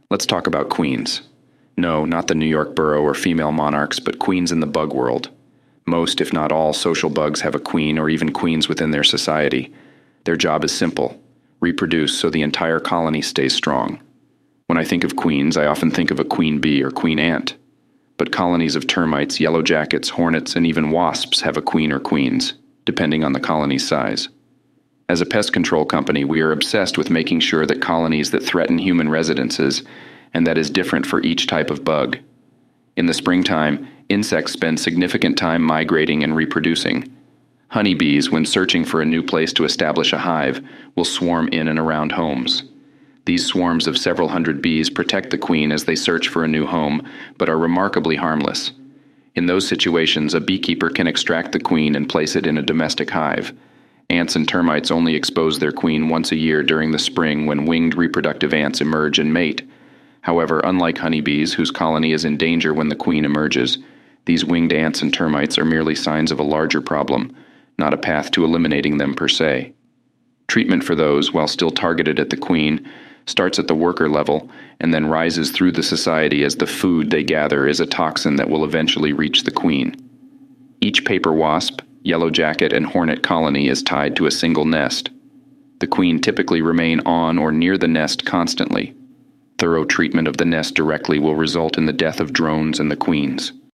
Let's talk about queens. No, not the New York borough or female monarchs, but queens in the bug world. Most, if not all, social bugs have a queen or even queens within their society. Their job is simple: reproduce so the entire colony stays strong. When I think of queens, I often think of a queen bee or queen ant. But colonies of termites, yellow jackets, hornets, and even wasps have a queen or queens, depending on the colony's size. As a pest control company, we are obsessed with making sure that colonies that threaten human residences, and that is different for each type of bug. In the springtime, insects spend significant time migrating and reproducing. Honeybees, when searching for a new place to establish a hive, will swarm in and around homes. These swarms of several hundred bees protect the queen as they search for a new home, but are remarkably harmless. In those situations, a beekeeper can extract the queen and place it in a domestic hive. Ants and termites only expose their queen once a year during the spring when winged reproductive ants emerge and mate. However, unlike honeybees, whose colony is in danger when the queen emerges, these winged ants and termites are merely signs of a larger problem, not a path to eliminating them per se. Treatment for those, while still targeted at the queen, starts at the worker level and then rises through the society as the food they gather is a toxin that will eventually reach the queen. Each paper wasp, yellow jacket, and hornet colony is tied to a single nest. The queen typically remain on or near the nest constantly. Thorough treatment of the nest directly will result in the death of drones and the queens.